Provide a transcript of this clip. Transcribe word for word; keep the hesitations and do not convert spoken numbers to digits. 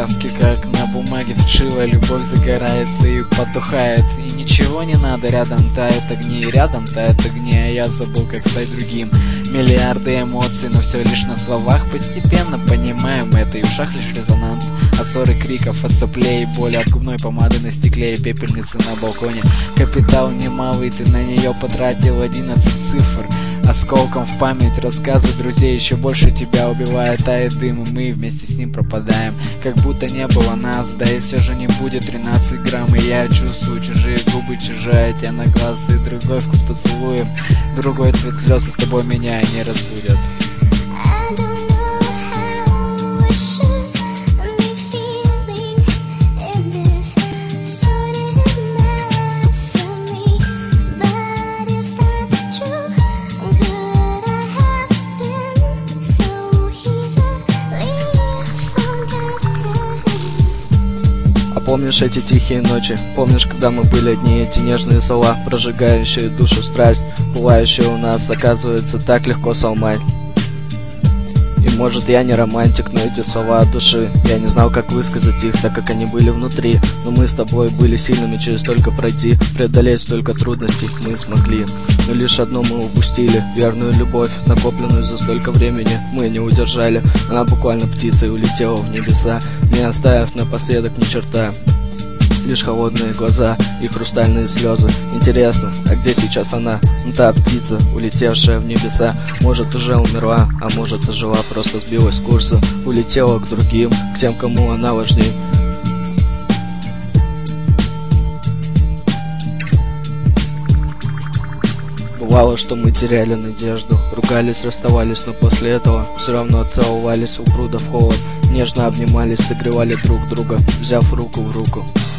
сказки, как на бумаге вшива. Любовь загорается и потухает, и ничего не надо. Рядом тают огни, и рядом тают огни, а я забыл, как стать другим. Миллиарды эмоций, но все лишь на словах. Постепенно понимаем это, и в ушах лишь резонанс. От ссоры, криков, от соплей, боли, от губной помады на стекле и пепельницы на балконе. Капитал немалый, ты на нее потратил одиннадцать цифр. Осколком в память рассказы друзей еще больше тебя убивает, тает дым, и мы вместе с ним пропадаем, как будто не было нас. Да и все же не будет тринадцать грамм, и я чувствую чужие губы, чужая тена глаз и другой вкус поцелуев, другой цвет слез, и с тобой меня не разбудят. Помнишь эти тихие ночи? Помнишь, когда мы были одни, эти нежные слова, прожигающие душу страсть, пылающие у нас, оказывается, так легко сломать. И может я не романтик, но эти слова от души, я не знал, как высказать их, так как они были внутри. Но мы с тобой были сильными, через столько пройти, преодолеть столько трудностей мы смогли. Но лишь одно мы упустили, верную любовь, накопленную за столько времени, мы не удержали. Она буквально птицей улетела в небеса, не оставив напоследок ни черта. Лишь холодные глаза и хрустальные слезы. Интересно, а где сейчас она? Ну, та птица, улетевшая в небеса. Может, уже умерла, а может, ожила, просто сбилась с курса, улетела к другим, к тем, кому она важней. Бывало, что мы теряли надежду, ругались, расставались, но после этого все равно целовались у пруда в холод, нежно обнимались, согревали друг друга, взяв руку в руку.